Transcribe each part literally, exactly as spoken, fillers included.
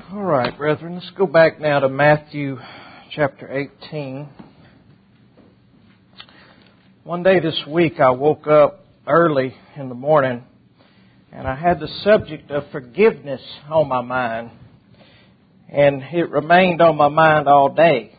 All right, brethren, let's go back now to Matthew chapter eighteen. One day this week I woke up early in the morning and I had the subject of forgiveness on my mind. And it remained on my mind all day.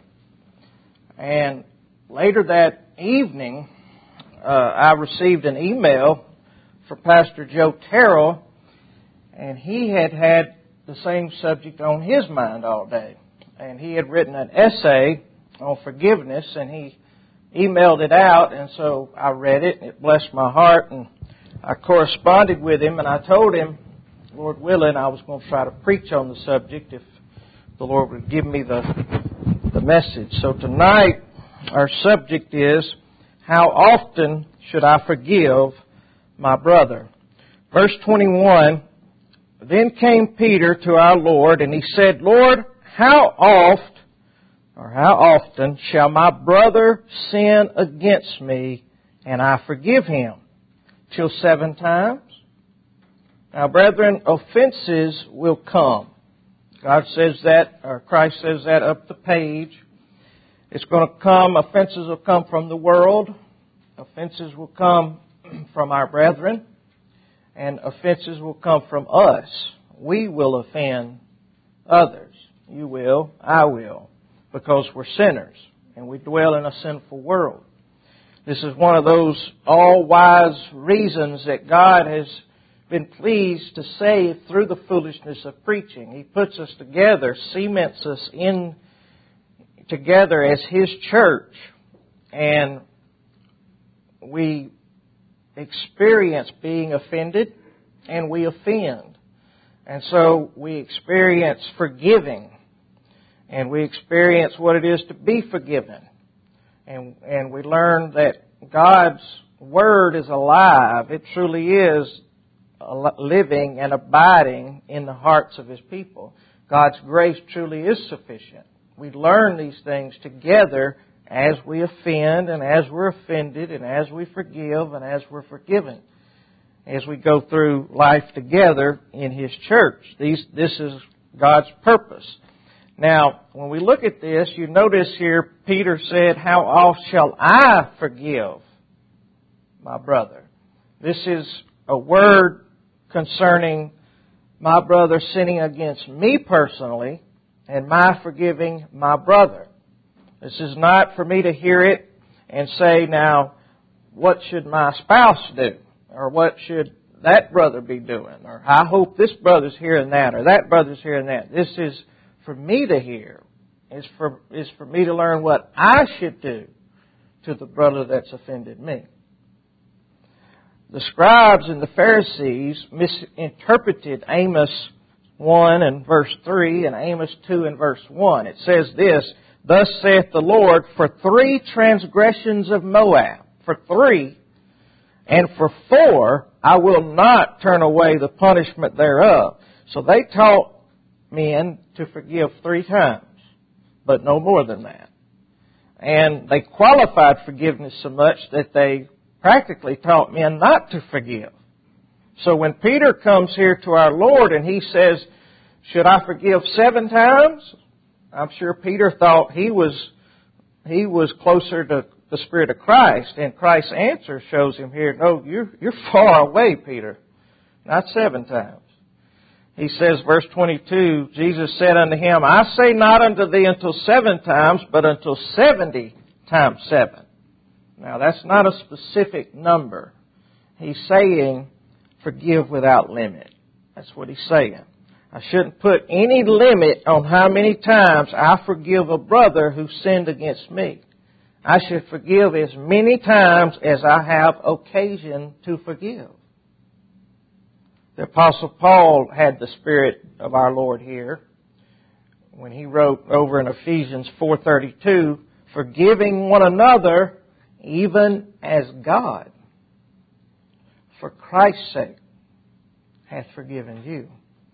And later that evening, uh, I received an email from Pastor Joe Terrell, and he had had the same subject on his mind all day. And he had written an essay on forgiveness, and he emailed it out, and so I read it, and it blessed my heart, and I corresponded with him, and I told him, Lord willing, I was going to try to preach on the subject if the Lord would give me the, the message. So tonight, our subject is, how often should I forgive my brother? Verse twenty-one, Then came Peter to our Lord, and he said, Lord, how oft, or how often shall my brother sin against me, and I forgive him? Till seven times? Now, brethren, offenses will come. God says that, or Christ says that up the page. It's going to come, offenses will come from the world. Offenses will come from our brethren. And offenses will come from us. We will offend others. You will, I will, because we're sinners and we dwell in a sinful world. This is one of those all-wise reasons that God has been pleased to save through the foolishness of preaching. He puts us together, cements us in together as His church, and we experience being offended, and we offend. And so we experience forgiving, and we experience what it is to be forgiven. And, and we learn that God's Word is alive. It truly is living and abiding in the hearts of His people. God's grace truly is sufficient. We learn these things together as we offend and as we're offended and as we forgive and as we're forgiven. As we go through life together in His church. These, this is God's purpose. Now, when we look at this, you notice here Peter said, how oft shall I forgive my brother? This is a word concerning my brother sinning against me personally and my forgiving my brother. This is not for me to hear it and say, now, what should my spouse do? Or what should that brother be doing? Or I hope this brother's hearing that, or that brother's hearing that. This is for me to hear. It's for, it's for me to learn what I should do to the brother that's offended me. The scribes and the Pharisees misinterpreted Amos one and verse three and Amos two and verse one. It says this, Thus saith the Lord, for three transgressions of Moab, for three, and for four, I will not turn away the punishment thereof. So they taught men to forgive three times, but no more than that. And they qualified forgiveness so much that they practically taught men not to forgive. So when Peter comes here to our Lord and he says, should I forgive seven times? I'm sure Peter thought he was he was closer to the Spirit of Christ, and Christ's answer shows him here, no, you're, you're far away, Peter. Not seven times. He says, verse twenty-two, Jesus said unto him, I say not unto thee until seven times, but until seventy times seven. Now, that's not a specific number. He's saying, forgive without limit. That's what he's saying. I shouldn't put any limit on how many times I forgive a brother who sinned against me. I should forgive as many times as I have occasion to forgive. The Apostle Paul had the Spirit of our Lord here when he wrote over in Ephesians four thirty-two, forgiving one another even as God, for Christ's sake, hath forgiven you.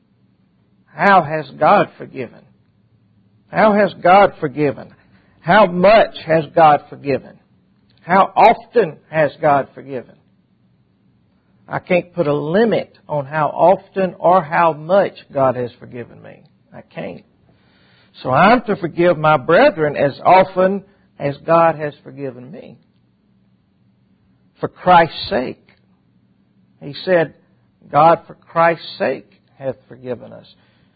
How has God forgiven? How has God forgiven? How much has God forgiven? How often has God forgiven? I can't put a limit on how often or how much God has forgiven me. I can't. So I'm to forgive my brethren as often as God has forgiven me. For Christ's sake. He said, God for Christ's sake hath forgiven us.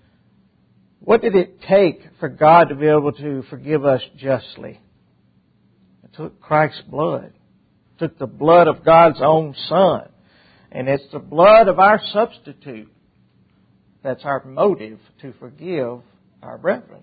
What did it take for God to be able to forgive us justly? It took Christ's blood. It took the blood of God's own Son. And it's the blood of our substitute that's our motive to forgive our brethren.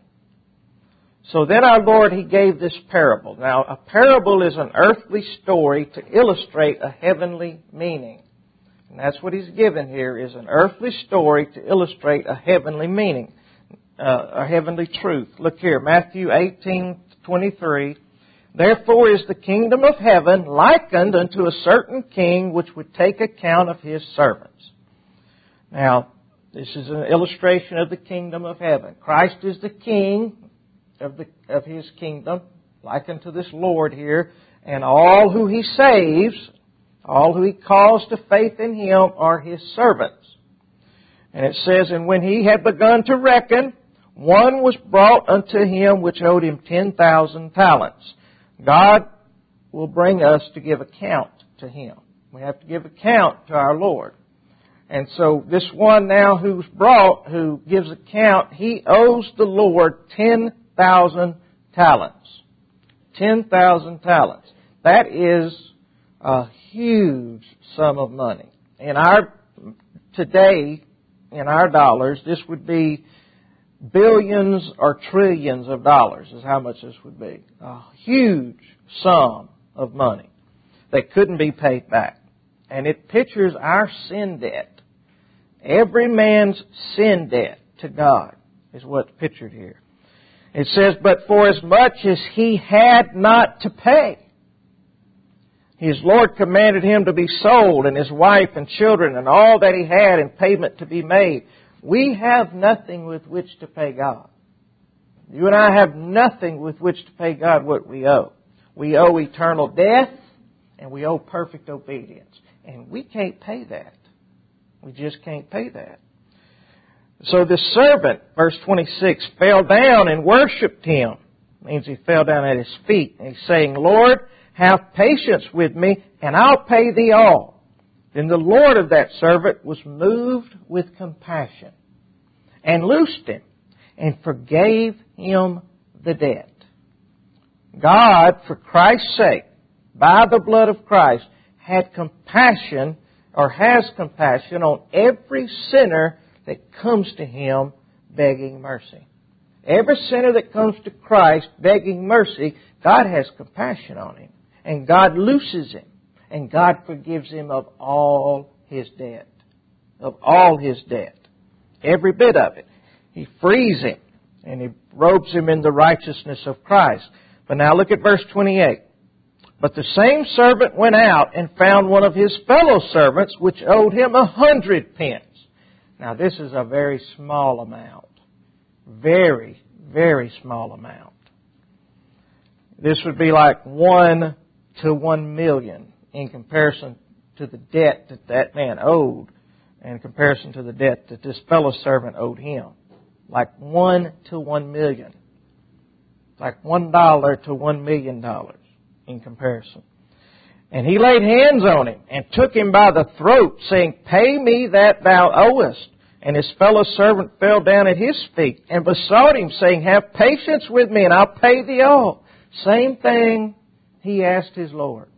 So then our Lord, He gave this parable. Now, a parable is an earthly story to illustrate a heavenly meaning. And that's what He's given here, is an earthly story to illustrate a heavenly meaning, uh, a heavenly truth. Look here, Matthew eighteen twenty-three. Therefore is the kingdom of heaven likened unto a certain king which would take account of his servants. Now, this is an illustration of the kingdom of heaven. Christ is the king of the of His kingdom, likened to this Lord here, and all who He saves, all who He calls to faith in Him are His servants. And it says, and when He had begun to reckon, one was brought unto Him which owed Him ten thousand talents. God will bring us to give account to Him. We have to give account to our Lord. And so this one now who's brought, who gives account, he owes the Lord ten thousand talents. Ten thousand talents. That is a huge sum of money. In our, today, in our dollars, this would be billions or trillions of dollars is how much this would be. A huge sum of money that couldn't be paid back. And it pictures our sin debt. Every man's sin debt to God is what's pictured here. It says, but for as much as he had not to pay, his Lord commanded him to be sold, and his wife and children and all that he had in payment to be made. We have nothing with which to pay God. You and I have nothing with which to pay God what we owe. We owe eternal death, and we owe perfect obedience. And we can't pay that. We just can't pay that. So the servant, verse twenty-six, fell down and worshipped him. Means he fell down at his feet. And he's saying, Lord, have patience with me, and I'll pay thee all. Then the Lord of that servant was moved with compassion, and loosed him, and forgave him the debt. God, for Christ's sake, by the blood of Christ, had compassion, or has compassion, on every sinner that comes to Him begging mercy. Every sinner that comes to Christ begging mercy, God has compassion on him. And God looses him. And God forgives him of all his debt. Of all his debt. Every bit of it. He frees him. And He robes him in the righteousness of Christ. But now look at verse twenty-eight. But the same servant went out and found one of his fellow servants which owed him a hundred pence. Now this is a very small amount. Very, very small amount. This would be like one to one million in comparison to the debt that that man owed, and in comparison to the debt that this fellow servant owed him. Like one to one million. Like one dollar to one million dollars in comparison. And he laid hands on him and took him by the throat, saying, Pay me that thou owest. And his fellow servant fell down at his feet and besought him, saying, Have patience with me, and I'll pay thee all. Same thing he asked his Lord.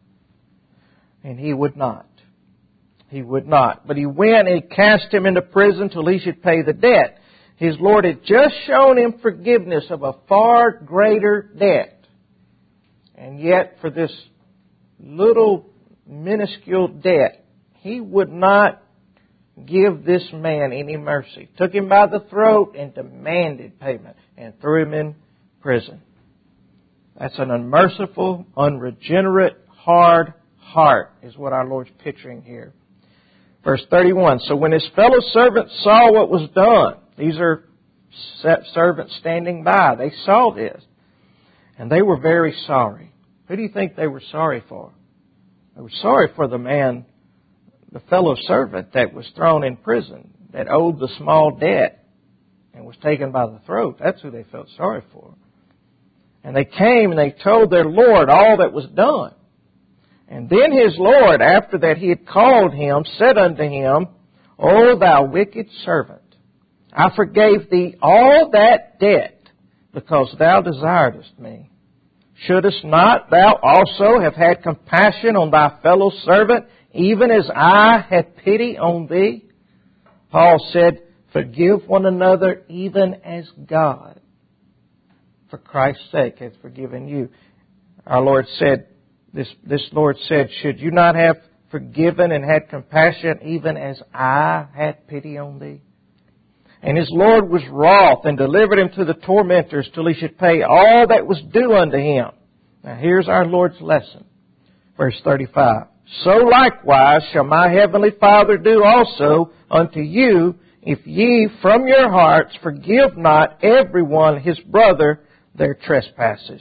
And he would not. He would not. But he went and he cast him into prison till he should pay the debt. His Lord had just shown him forgiveness of a far greater debt. And yet, for this little minuscule debt, He would not give this man any mercy. Took him by the throat and demanded payment and threw him in prison. That's an unmerciful, unregenerate, hard heart is what our Lord's picturing here. Verse thirty-one, so when his fellow servants saw what was done, these are servants standing by, they saw this, and they were very sorry. Who do you think they were sorry for? They were sorry for the man, the fellow servant that was thrown in prison, that owed the small debt and was taken by the throat. That's who they felt sorry for. And they came and they told their Lord all that was done. And then his Lord, after that he had called him, said unto him, O thou wicked servant, I forgave thee all that debt, because thou desiredest me. Shouldest not thou also have had compassion on thy fellow servant, even as I had pity on thee? Paul said, Forgive one another, even as God, for Christ's sake, hath forgiven you. Our Lord said, This, this Lord said, Should you not have forgiven and had compassion even as I had pity on thee? And his Lord was wroth and delivered him to the tormentors till he should pay all that was due unto him. Now here's our Lord's lesson. Verse thirty-five. So likewise shall my heavenly Father do also unto you, if ye from your hearts forgive not every one his brother their trespasses.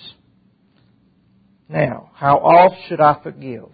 Now, how oft should I forgive?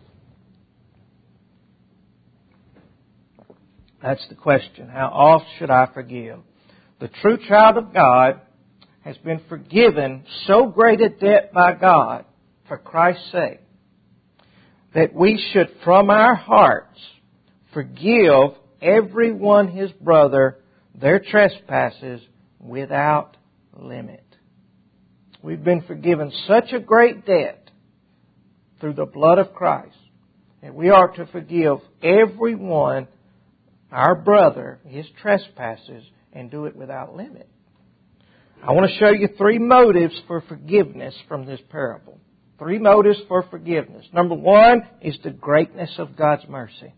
That's the question. How oft should I forgive? The true child of God has been forgiven so great a debt by God for Christ's sake that we should from our hearts forgive every one his brother their trespasses without limit. We've been forgiven such a great debt through the blood of Christ, and we are to forgive everyone, our brother, his trespasses, and do it without limit. I want to show you three motives for forgiveness from this parable. Three motives for forgiveness. Number one is the greatness of God's mercy.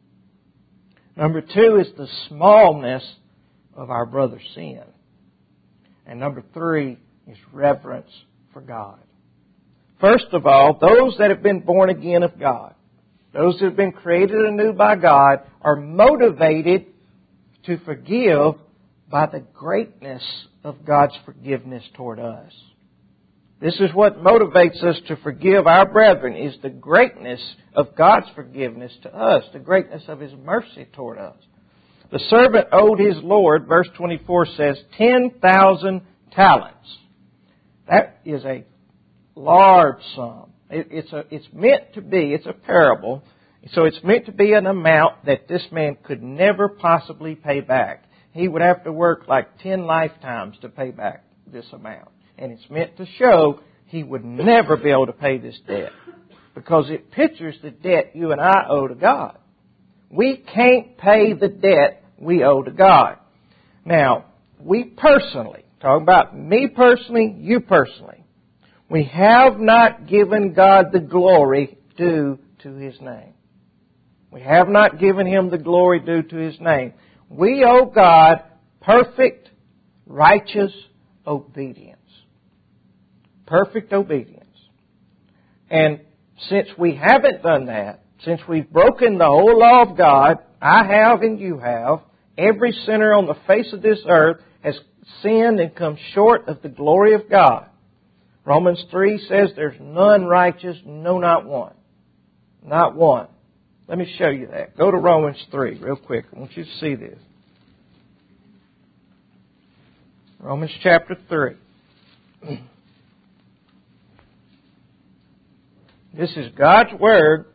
Number two is the smallness of our brother's sin. And number three is reverence for God. First of all, those that have been born again of God, those that have been created anew by God, are motivated to forgive by the greatness of God's forgiveness toward us. This is what motivates us to forgive our brethren, is the greatness of God's forgiveness to us, the greatness of His mercy toward us. The servant owed his Lord, verse twenty-four says, ten thousand talents. That is a large sum. It, it's, a, it's meant to be, it's a parable, so it's meant to be an amount that this man could never possibly pay back. He would have to work like ten lifetimes to pay back this amount. And it's meant to show he would never be able to pay this debt, because it pictures the debt you and I owe to God. We can't pay the debt we owe to God. Now, we personally, talking about me personally, you personally, we have not given God the glory due to His name. We have not given Him the glory due to His name. We owe God perfect, righteous obedience. Perfect obedience. And since we haven't done that, since we've broken the whole law of God, I have and you have, every sinner on the face of this earth has sinned and come short of the glory of God. Romans three says there's none righteous, no, not one. Not one. Let me show you that. Go to Romans three real quick. I want you to see this. Romans chapter three. This is God's Word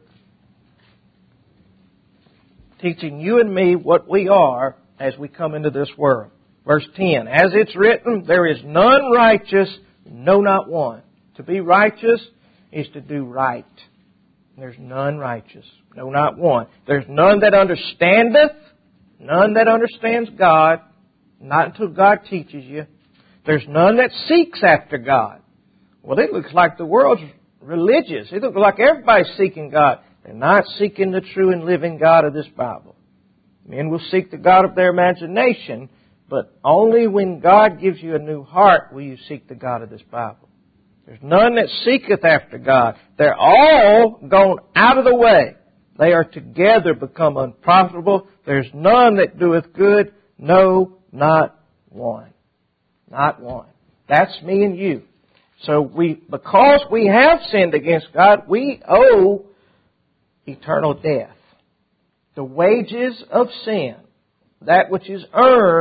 teaching you and me what we are as we come into this world. Verse ten, as it's written, there is none righteous, no, not one. To be righteous is to do right. There's none righteous, no, not one. There's none that understandeth, none that understands God, not until God teaches you. There's none that seeks after God. Well, it looks like the world's religious. It looks like everybody's seeking God. They're not seeking the true and living God of this Bible. Men will seek the God of their imagination, but only when God gives you a new heart will you seek the God of this Bible. There's none that seeketh after God. They're all gone out of the way. They are together become unprofitable. There's none that doeth good, no, not one. Not one. That's me and you. So we, because we have sinned against God, we owe eternal death. The wages of sin, that which is earned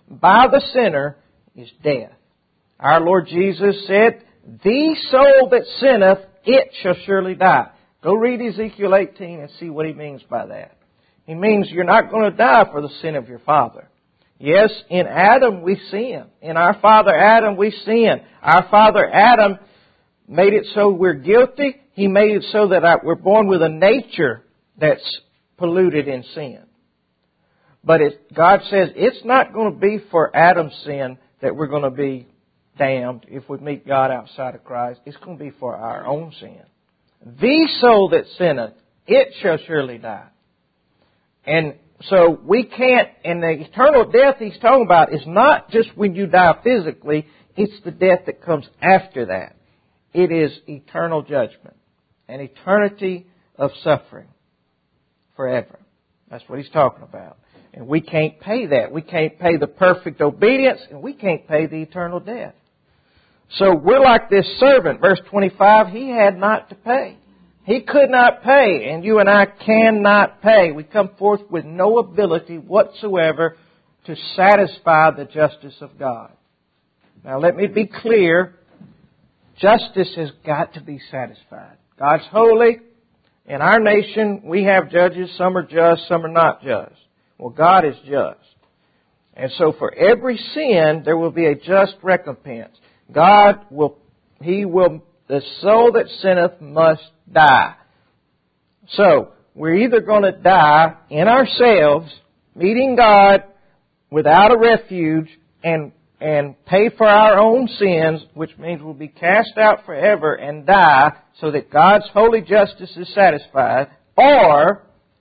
by the sinner is death. Our Lord Jesus said, the soul that sinneth, it shall surely die. Go read Ezekiel eighteen and see what he means by that. He means you're not going to die for the sin of your father. Yes, in Adam we sin. In our father Adam we sin. Our father Adam made it so we're guilty. He made it so that we're born with a nature that's polluted in sin. But it, God says it's not going to be for Adam's sin that we're going to be damned if we meet God outside of Christ. It's going to be for our own sin. The soul that sinneth, it shall surely die. And so we can't, and the eternal death he's talking about is not just when you die physically, it's the death that comes after that. It is eternal judgment, an eternity of suffering forever. That's what he's talking about. And we can't pay that. We can't pay the perfect obedience, and we can't pay the eternal death. So we're like this servant. Verse twenty-five, he had not to pay. He could not pay, and you and I cannot pay. We come forth with no ability whatsoever to satisfy the justice of God. Now let me be clear. Justice has got to be satisfied. God's holy. In our nation, we have judges. Some are just, some are not just. Well, God is just. And so for every sin, there will be a just recompense. God will, He will, the soul that sinneth must die. So, we're either going to die in ourselves, meeting God without a refuge, and and pay for our own sins, which means we'll be cast out forever and die so that God's holy justice is satisfied, or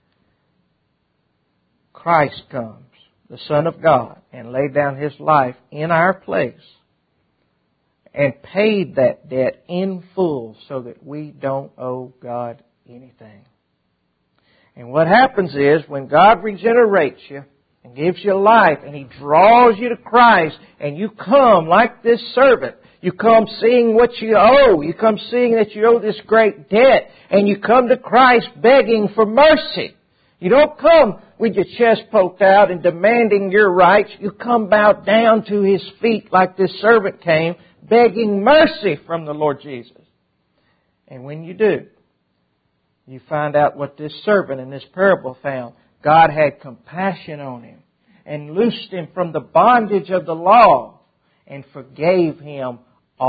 Christ comes, the Son of God, and laid down His life in our place and paid that debt in full so that we don't owe God anything. And what happens is when God regenerates you and gives you life and He draws you to Christ and you come like this servant, you come seeing what you owe, you come seeing that you owe this great debt, and you come to Christ begging for mercy. You don't come with your chest poked out and demanding your rights. You come bowed down to His feet like this servant came, begging mercy from the Lord Jesus. And when you do, you find out what this servant in this parable found. God had compassion on him and loosed him from the bondage of the law and forgave him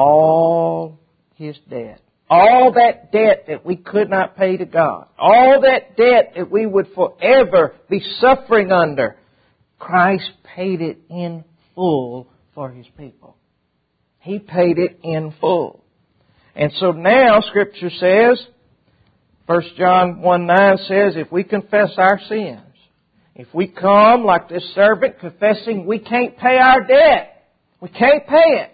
all his debt. All that debt that we could not pay to God. All that debt that we would forever be suffering under. Christ paid it in full for His people. He paid it in full. And so now Scripture says, First John one nine says, if we confess our sins, if we come like this servant confessing we can't pay our debt, we can't pay it.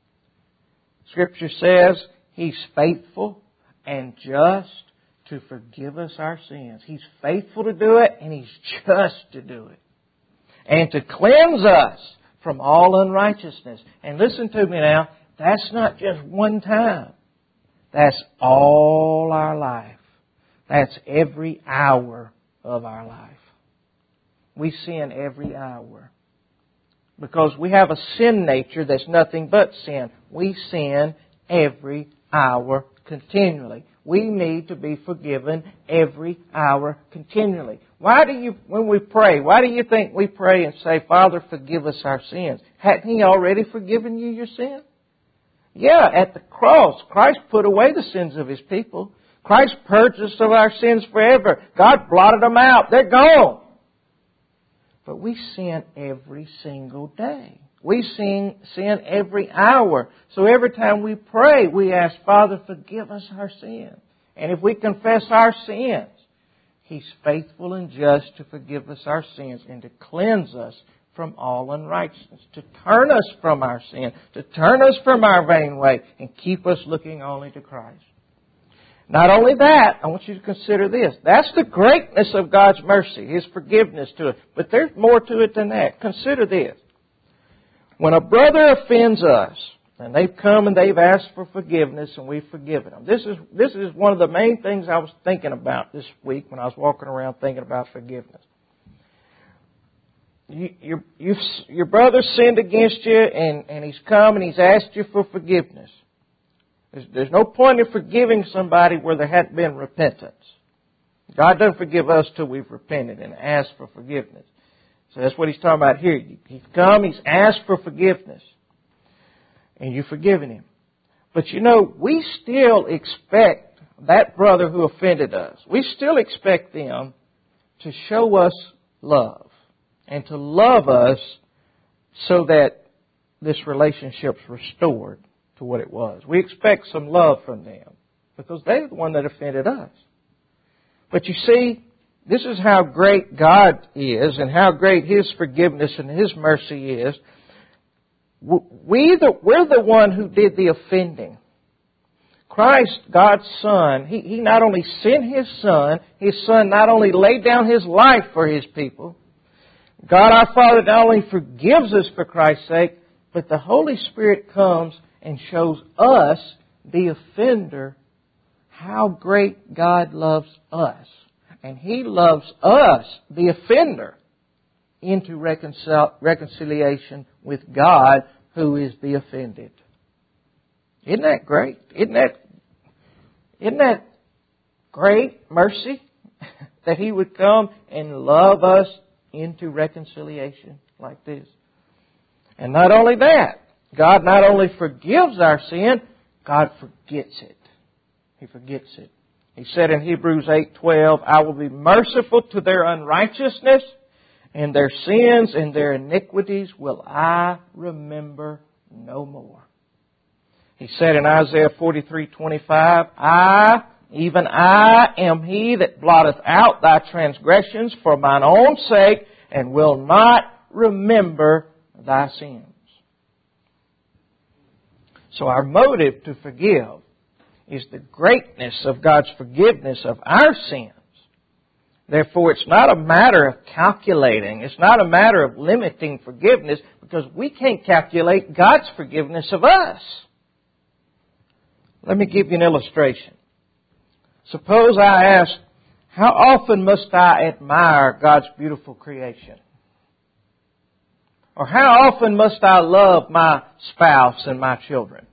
Scripture says He's faithful and just to forgive us our sins. He's faithful to do it and He's just to do it. And to cleanse us from all unrighteousness. And listen to me now, that's not just one time. That's all our life. That's every hour of our life. We sin every hour. Because we have a sin nature that's nothing but sin. We sin every hour continually. We need to be forgiven every hour continually. Why do you, when we pray, why do you think we pray and say, Father, forgive us our sins? Hadn't He already forgiven you your sin? Yeah, at the cross, Christ put away the sins of His people. Christ purged us of our sins forever. God blotted them out. They're gone. But we sin every single day. We sin, sin every hour. So every time we pray, we ask, Father, forgive us our sins. And if we confess our sins, He's faithful and just to forgive us our sins and to cleanse us from all unrighteousness, to turn us from our sin, to turn us from our vain way, and keep us looking only to Christ. Not only that, I want you to consider this. That's the greatness of God's mercy, His forgiveness to us. But there's more to it than that. Consider this. When a brother offends us, and they've come and they've asked for forgiveness and we've forgiven them. This is, this is one of the main things I was thinking about this week when I was walking around thinking about forgiveness. you, your, you've, your brother sinned against you and, and he's come and he's asked you for forgiveness. There's, there's no point in forgiving somebody where there hadn't been repentance. God doesn't forgive us till we've repented and asked for forgiveness. So that's what he's talking about here. He's come, he's asked for forgiveness. And you've forgiven him. But you know, we still expect that brother who offended us, we still expect them to show us love. And to love us so that this relationship's restored to what it was. We expect some love from them because they're the one that offended us. But you see, this is how great God is and how great His forgiveness and His mercy is. We the, we're the one who did the offending. Christ, God's Son, He, He not only sent His Son, His Son not only laid down His life for His people. God our Father not only forgives us for Christ's sake, but the Holy Spirit comes and shows us, the offender, how great God loves us. And He loves us, the offender, into reconcil- reconciliation with God, who is the offended. Isn't that great? Isn't that, isn't that great mercy? That He would come and love us into reconciliation like this. And not only that, God not only forgives our sin, God forgets it. He forgets it. He said in Hebrews eight twelve, I will be merciful to their unrighteousness, and their sins and their iniquities will I remember no more. He said in Isaiah forty-three twenty-five, I, even I, am He that blotteth out thy transgressions for mine own sake, and will not remember thy sins. So our motive to forgive is the greatness of God's forgiveness of our sins. Therefore, it's not a matter of calculating. It's not a matter of limiting forgiveness, because we can't calculate God's forgiveness of us. Let me give you an illustration. Suppose I ask, how often must I admire God's beautiful creation? Or how often must I love my spouse and my children?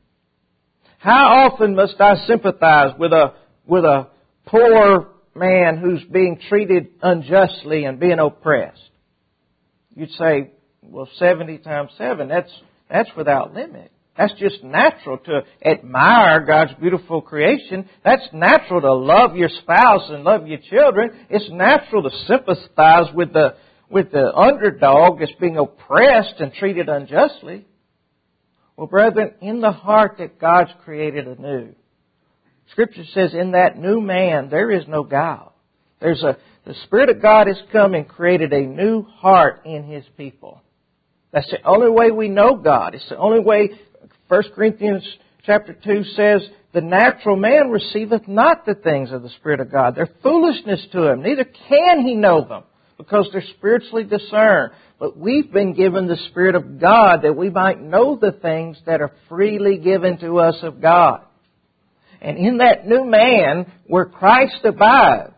How often must I sympathize with a, with a poor man who's being treated unjustly and being oppressed? You'd say, well, seventy times seven, that's, that's without limit. That's just natural to admire God's beautiful creation. That's natural to love your spouse and love your children. It's natural to sympathize with the, with the underdog that's being oppressed and treated unjustly. Well, brethren, in the heart that God's created anew, Scripture says, in that new man, there is no guile. There's a, the Spirit of God has come and created a new heart in His people. That's the only way we know God. It's the only way. First Corinthians chapter two says, the natural man receiveth not the things of the Spirit of God. They're foolishness to him. Neither can he know them, because they're spiritually discerned. But we've been given the Spirit of God that we might know the things that are freely given to us of God. And in that new man, where Christ abides,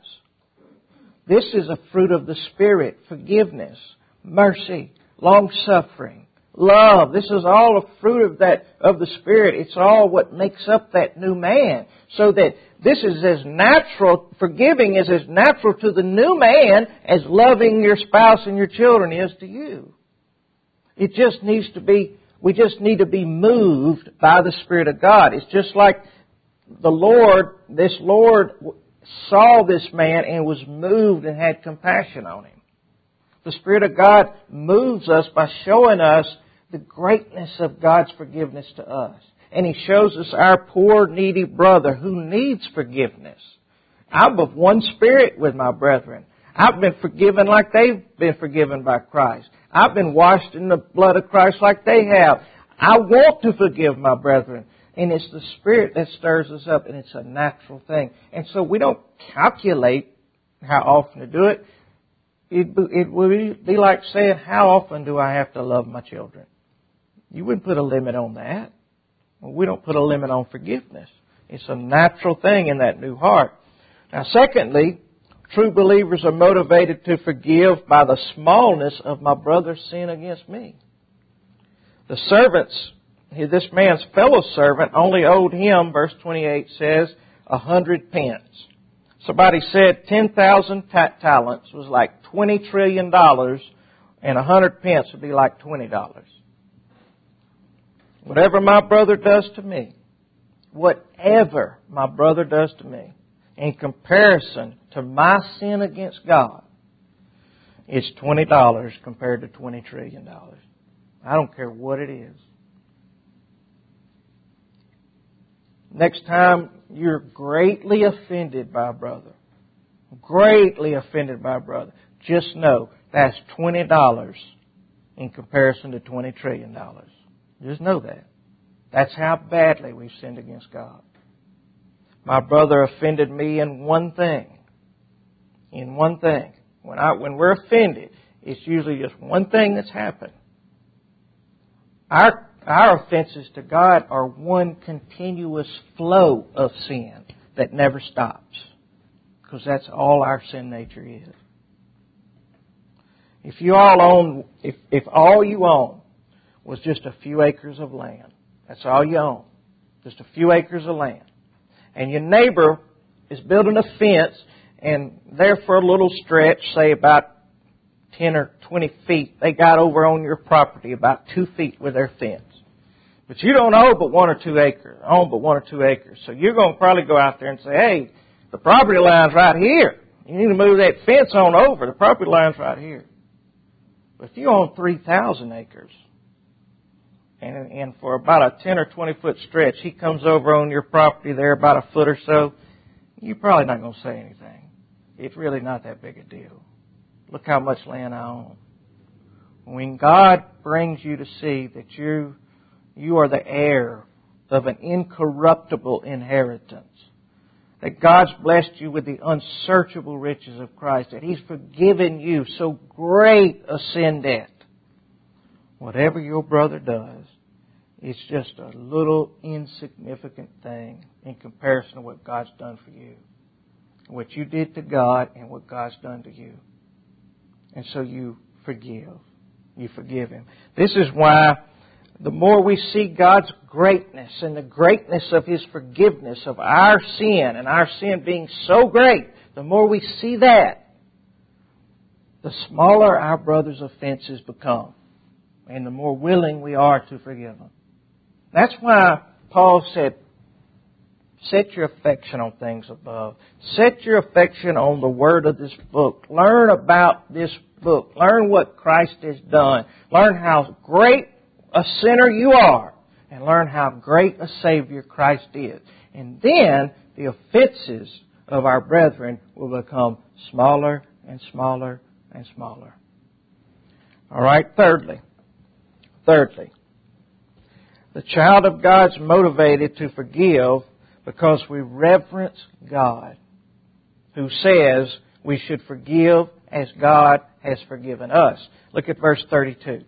this is a fruit of the Spirit: forgiveness, mercy, long-suffering, love. This is all a fruit of that, of the Spirit. It's all what makes up that new man. So that this is as natural, forgiving is as natural to the new man as loving your spouse and your children is to you. It just needs to be, we just need to be moved by the Spirit of God. It's just like the Lord, this Lord saw this man and was moved and had compassion on him. The Spirit of God moves us by showing us the greatness of God's forgiveness to us. And He shows us our poor, needy brother who needs forgiveness. I'm of one spirit with my brethren. I've been forgiven like they've been forgiven by Christ. I've been washed in the blood of Christ like they have. I want to forgive my brethren. And it's the Spirit that stirs us up, and it's a natural thing. And so we don't calculate how often to do it. It, it would be like saying, how often do I have to love my children? You wouldn't put a limit on that. Well, we don't put a limit on forgiveness. It's a natural thing in that new heart. Now, secondly, True believers are motivated to forgive by the smallness of my brother's sin against me. The servants, this man's fellow servant, only owed him, verse twenty-eight says, a hundred pence. Somebody said ten thousand ta- talents was like twenty trillion dollars, and a hundred pence would be like twenty dollars. Whatever my brother does to me, whatever my brother does to me, in comparison to my sin against God, it's twenty dollars compared to twenty trillion dollars. I don't care what it is. Next time you're greatly offended by a brother, greatly offended by a brother, just know that's twenty dollars in comparison to twenty trillion dollars. Just know that. That's how badly we've sinned against God. My brother offended me in one thing. In one thing. When I, when we're offended, it's usually just one thing that's happened. Our, our offenses to God are one continuous flow of sin that never stops. Because that's all our sin nature is. If you all own, if, if all you own was just a few acres of land, that's all you own, just a few acres of land, and your neighbor is building a fence, and there for a little stretch, say about ten or twenty feet, they got over on your property about two feet with their fence. But you don't own but one or two acres, own but one or two acres. So you're going to probably go out there and say, hey, the property line's right here. You need to move that fence on over. The property line's right here. But if you own three thousand acres, and, and for about a ten or twenty foot stretch, he comes over on your property there about a foot or so, you're probably not going to say anything. It's really not that big a deal. Look how much land I own. When God brings you to see that you, you are the heir of an incorruptible inheritance, that God's blessed you with the unsearchable riches of Christ, that He's forgiven you so great a sin debt, whatever your brother does, it's just a little insignificant thing in comparison to what God's done for you. What you did to God and what God's done to you. And so you forgive. You forgive Him. This is why the more we see God's greatness and the greatness of His forgiveness of our sin and our sin being so great, the more we see that, the smaller our brother's offenses become. And the more willing we are to forgive them. That's why Paul said, set your affection on things above. Set your affection on the Word of this book. Learn about this book. Learn what Christ has done. Learn how great a sinner you are. And learn how great a Savior Christ is. And then the offenses of our brethren will become smaller and smaller and smaller. All right, thirdly. Thirdly, the child of God's motivated to forgive because we reverence God, who says we should forgive as God has forgiven us. Look at verse thirty-two.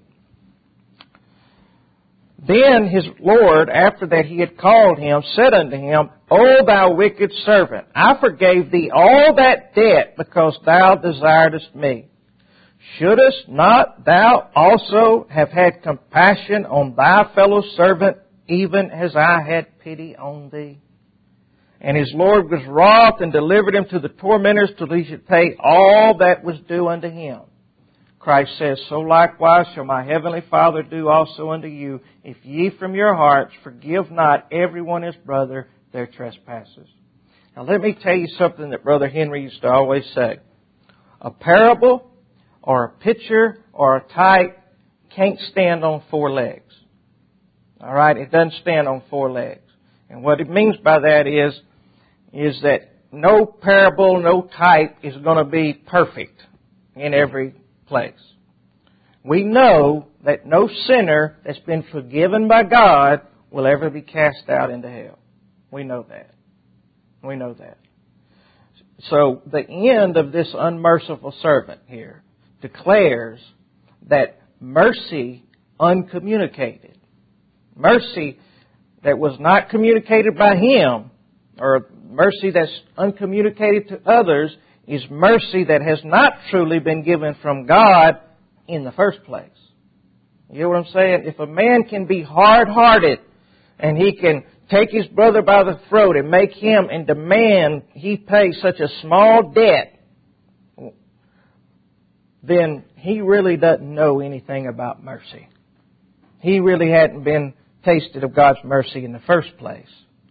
Then his Lord, after that he had called him, said unto him, O thou wicked servant, I forgave thee all that debt because thou desiredest me. Shouldest not thou also have had compassion on thy fellow servant, even as I had pity on thee? And his Lord was wroth and delivered him to the tormentors till he should pay all that was due unto him. Christ says, So likewise shall my heavenly Father do also unto you, if ye from your hearts forgive not every one his brother their trespasses. Now let me tell you something that Brother Henry used to always say. A parable or a picture or a type can't stand on four legs. All right? It doesn't stand on four legs. And what it means by that is, is that no parable, no type is going to be perfect in every place. We know that no sinner that's been forgiven by God will ever be cast out into hell. We know that. We know that. So the end of this unmerciful servant here declares that mercy uncommunicated, mercy that was not communicated by him, or mercy that's uncommunicated to others, is mercy that has not truly been given from God in the first place. You hear what I'm saying? If a man can be hard-hearted and he can take his brother by the throat and make him and demand he pay such a small debt, then he really doesn't know anything about mercy. He really hadn't been tasted of God's mercy in the first place.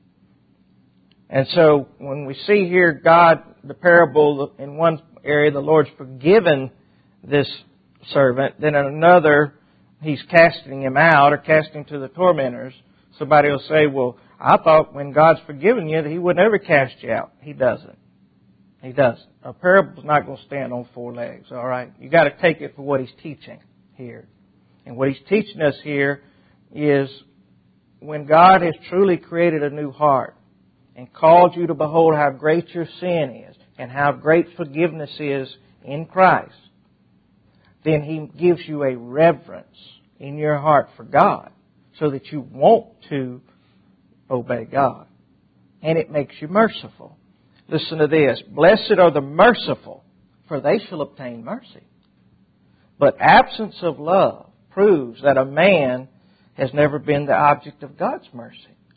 And so when we see here God, the parable, in one area the Lord's forgiven this servant, then in another He's casting him out or casting him to the tormentors. Somebody will say, well, I thought when God's forgiven you that He would never cast you out. He doesn't. He doesn't. A parable's not going to stand on four legs, all right? You've got to take it for what He's teaching here. And what He's teaching us here is when God has truly created a new heart and called you to behold how great your sin is and how great forgiveness is in Christ, then He gives you a reverence in your heart for God so that you want to obey God. And it makes you merciful. Listen to this. Blessed are the merciful, for they shall obtain mercy. But absence of love proves that a man has never been the object of God's mercy.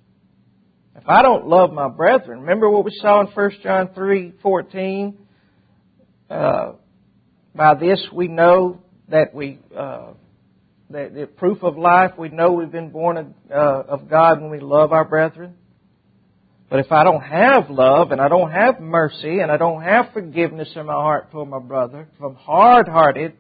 If I don't love my brethren, remember what we saw in First John three fourteen? Uh, by this we know that we, uh, that the proof of life, we know we've been born of, uh, of God when we love our brethren. But if I don't have love and I don't have mercy and I don't have forgiveness in my heart toward my brother, if I'm hard-hearted,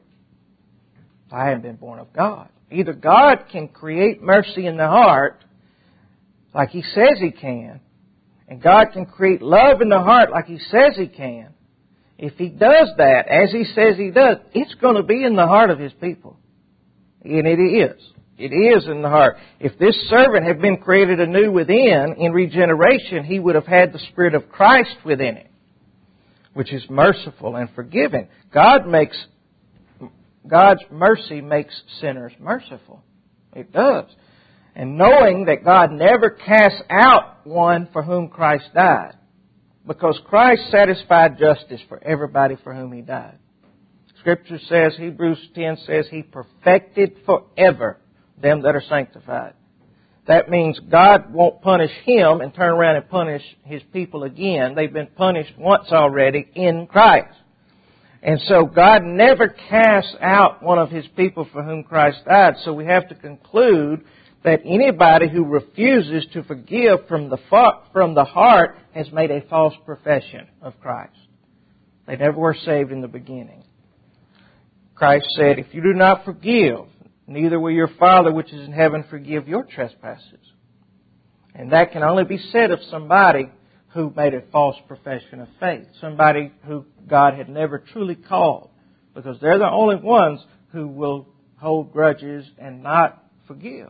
I haven't been born of God. Either God can create mercy in the heart like He says He can, and God can create love in the heart like He says He can. If He does that, as He says He does, it's going to be in the heart of His people. And it is. It is in the heart. If this servant had been created anew within, in regeneration, he would have had the Spirit of Christ within him, which is merciful and forgiving. God makes, God's mercy makes sinners merciful. It does. And knowing that God never casts out one for whom Christ died, because Christ satisfied justice for everybody for whom He died. Scripture says, Hebrews ten says, He perfected forever them that are sanctified. That means God won't punish him and turn around and punish His people again. They've been punished once already in Christ. And so God never casts out one of His people for whom Christ died. So we have to conclude that anybody who refuses to forgive from the from the heart has made a false profession of Christ. They never were saved in the beginning. Christ said, if you do not forgive, neither will your Father which is in heaven forgive your trespasses. And that can only be said of somebody who made a false profession of faith. Somebody who God had never truly called. Because they're the only ones who will hold grudges and not forgive.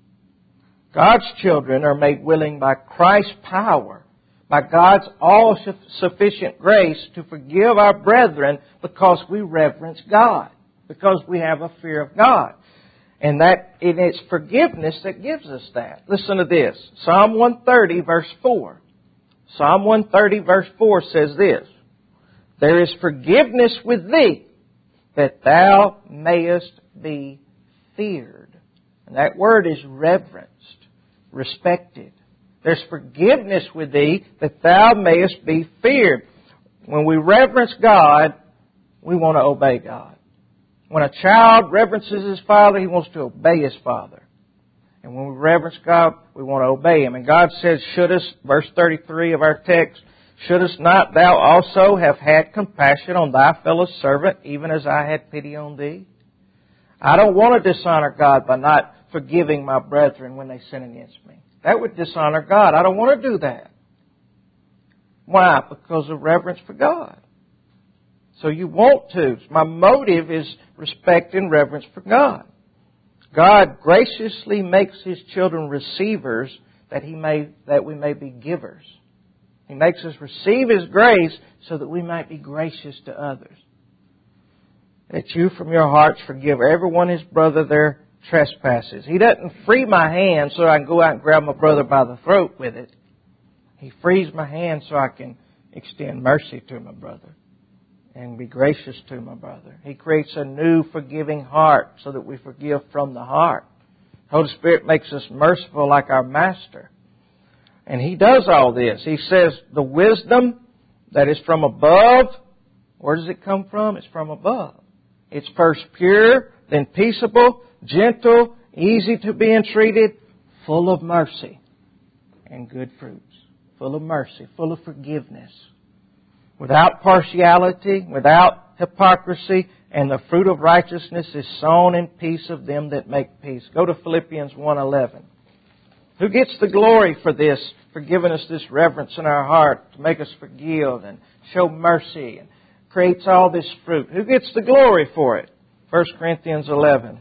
God's children are made willing by Christ's power, by God's all-sufficient grace to forgive our brethren because we reverence God, because we have a fear of God. And that it is forgiveness that gives us that. Listen to this. Psalm one thirty verse four. Psalm one thirty verse four says this. There is forgiveness with thee, that thou mayest be feared. And that word is reverenced, respected. There's forgiveness with thee, that thou mayest be feared. When we reverence God, we want to obey God. When a child reverences his father, he wants to obey his father. And when we reverence God, we want to obey Him. And God says, shouldest, verse thirty-three of our text, shouldest not thou also have had compassion on thy fellow servant, even as I had pity on thee? I don't want to dishonor God by not forgiving my brethren when they sin against me. That would dishonor God. I don't want to do that. Why? Because of reverence for God. So you want to. My motive is respect and reverence for God. God graciously makes His children receivers that He may that we may be givers. He makes us receive His grace so that we might be gracious to others. That you from your hearts forgive everyone his brother their trespasses. He doesn't free my hand so I can go out and grab my brother by the throat with it. He frees my hand so I can extend mercy to my brother. and be gracious to my brother. He creates a new forgiving heart so that we forgive from the heart. Holy Spirit makes us merciful like our Master. And He does all this. He says the wisdom that is from above, where does it come from? It's from above. It's first pure, then peaceable, gentle, easy to be entreated, full of mercy and good fruits. Full of mercy, full of forgiveness. Without partiality, without hypocrisy, and the fruit of righteousness is sown in peace of them that make peace. Go to Philippians one eleven. Who gets the glory for this, for giving us this reverence in our heart to make us forgive and show mercy and creates all this fruit? Who gets the glory for it? First Corinthians eleven.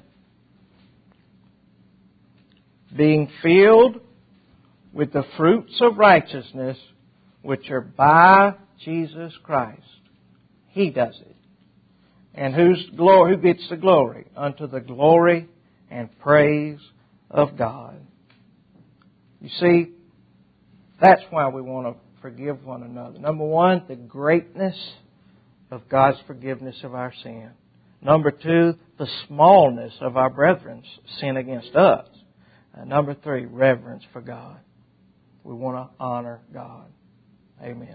Being filled with the fruits of righteousness which are by Jesus Christ. He does it. And whose glory, who gets the glory? Unto the glory and praise of God. You see, that's why we want to forgive one another. Number one, the greatness of God's forgiveness of our sin. Number two, the smallness of our brethren's sin against us. And number three, reverence for God. We want to honor God. Amen.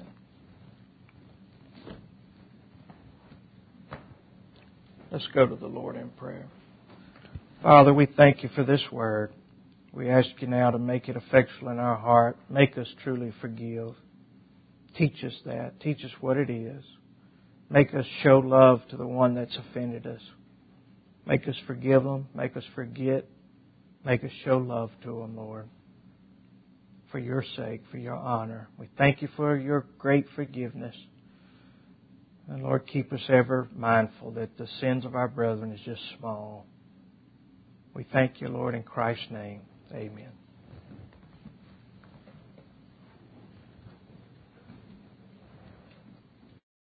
Let's go to the Lord in prayer. Father, we thank You for this word. We ask You now to make it effectual in our heart. Make us truly forgive. Teach us that. Teach us what it is. Make us show love to the one that's offended us. Make us forgive them. Make us forget. Make us show love to them, Lord. For Your sake, for Your honor. We thank You for Your great forgiveness. And Lord, keep us ever mindful that the sins of our brethren is just small. We thank You, Lord, in Christ's name. Amen.